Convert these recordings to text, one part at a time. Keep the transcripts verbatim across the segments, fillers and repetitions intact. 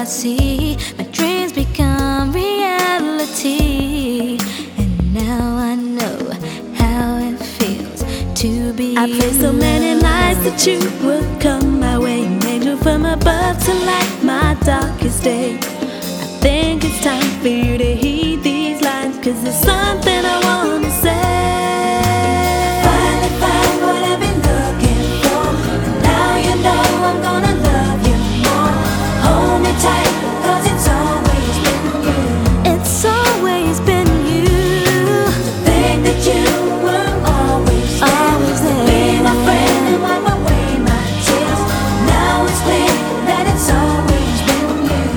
see my dreams become reality. And now I know how it feels to be I prayed so many nights that you would come my way, an angel from above to light my darkest day. I think it's time for you to heed these lines, 'cause there's something I wanna say. Finally find what I've been looking for, and now you know I'm gonna love you more. Hold me tight, 'cause it's always been you. It's always been you. To think that you were always there, Always there. be my friend and wipe away my tears. Now it's clear that it's always been you.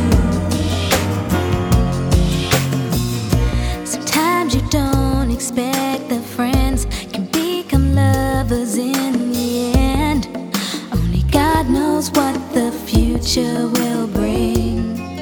Sometimes you don't expect that friends can become lovers in the end. Only God knows what the future will bring.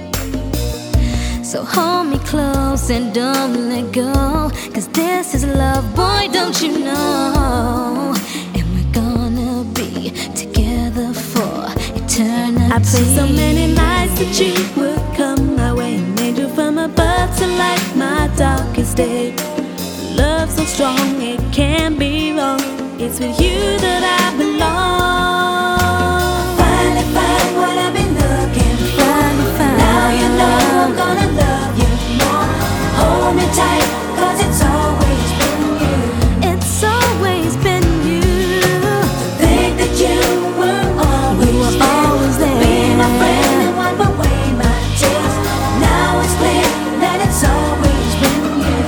So hold me close and don't let go, 'cause this is love, boy, don't you know? And we're gonna be together for eternity. I prayed so many nights that you would come my way, an angel from above to light my darkest day. Love so strong it can't be wrong, it's with you that I belong. Finally find what I've been looking for. Finally find Now you know love. I'm gonna love you more. Hold me tight, 'cause it's always been you. It's always been you. Think that you were always You were there, always there. be my friend and wipe away my tears. Now it's clear that it's always been you.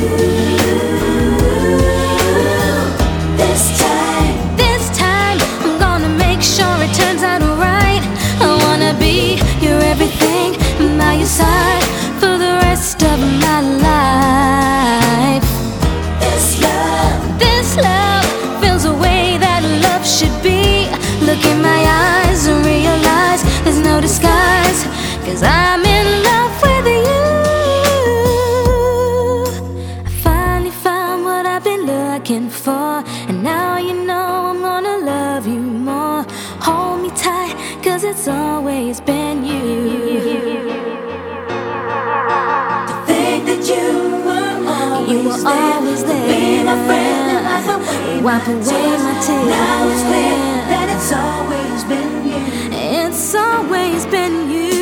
This time, This time I'm gonna make sure it turns out right. I wanna be your everything, by your side for the rest of my life. this love, This love feels the way that love should be. Look in my eyes and realize there's no disguise, 'cause I'm in love with you. I finally found what I've been looking for, and now you know I'm gonna love you more. Hold me tight, 'cause it's always been you. think that you were always You were there, always be my friend and there. wipe away Wipe my away tears. my tears. Now it's clear that it's always been you. It's always been you.